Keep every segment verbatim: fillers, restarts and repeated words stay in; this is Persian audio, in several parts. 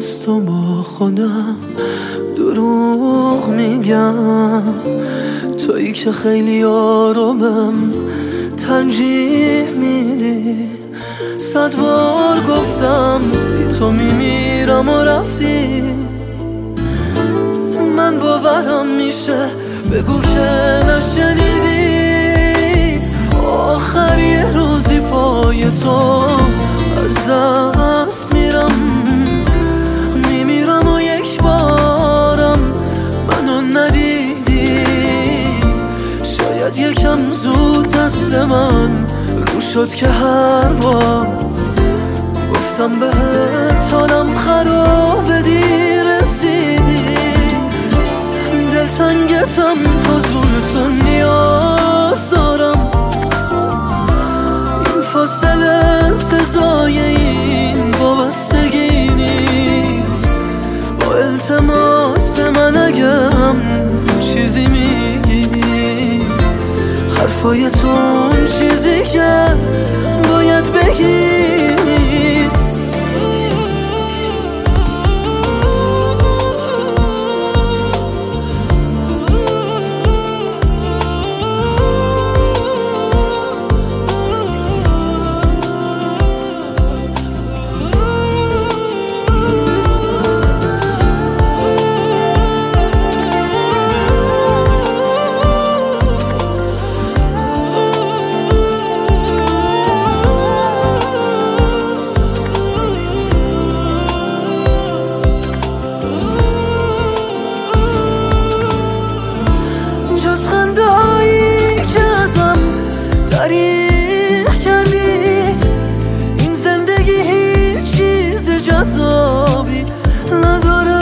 از تو با خودم دروغ میگم، تویی که خیلی آرومم ترجیح میدی. صد بار گفتم بی تو میمیرم و رفتی، من باورم میشه بگو که نشنیدی. آخر یه روزی پای تو از دست میرم، میمیرم و یک بارم منو ندیدی. شاید یکم زود دست من رو شد که هر بار گفتم بهت حالم خرابه دیر رسیدی. دلتنگتم حضور تو نیاز دارم، این فاصله سزای این وابستگی نیست. با التماس من اگرم چیزی میگی، حرفای تو اون چیزی که باید بگی نیست. جز خنده هایی که ازم دریغ کردی، این زندگی هیچ چیز جذابی نداره.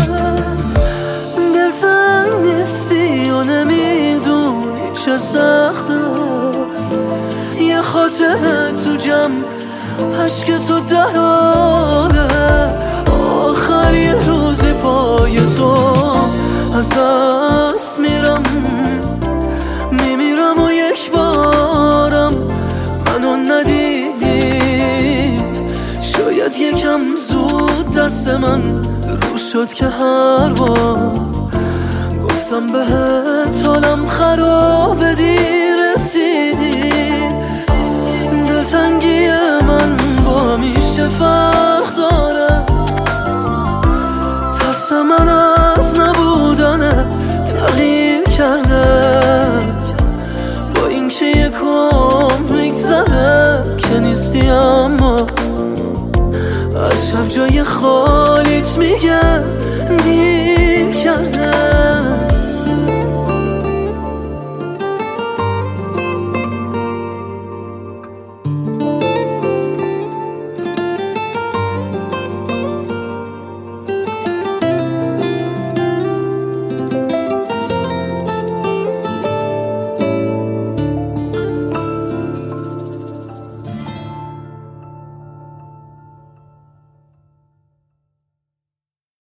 دلتنگ نیستی و نمیدونی چه سخته، یه خاطره تو جمع عشق تو دراره. آخر یه روزی پای تو از دست میرم، میمیرم و یک بارم منو ندیدی. شاید یکم زود دست من رو شد که هر بار گفتم بهت حالم خرابه دیر رسیدی. دلتنگی من با میشه فرق داره، ترس من از نبودنت تغییر کرده. با اینکه یک عمر میگذره که نیستی، اما از شب جای خالیت میگه دیر کرده.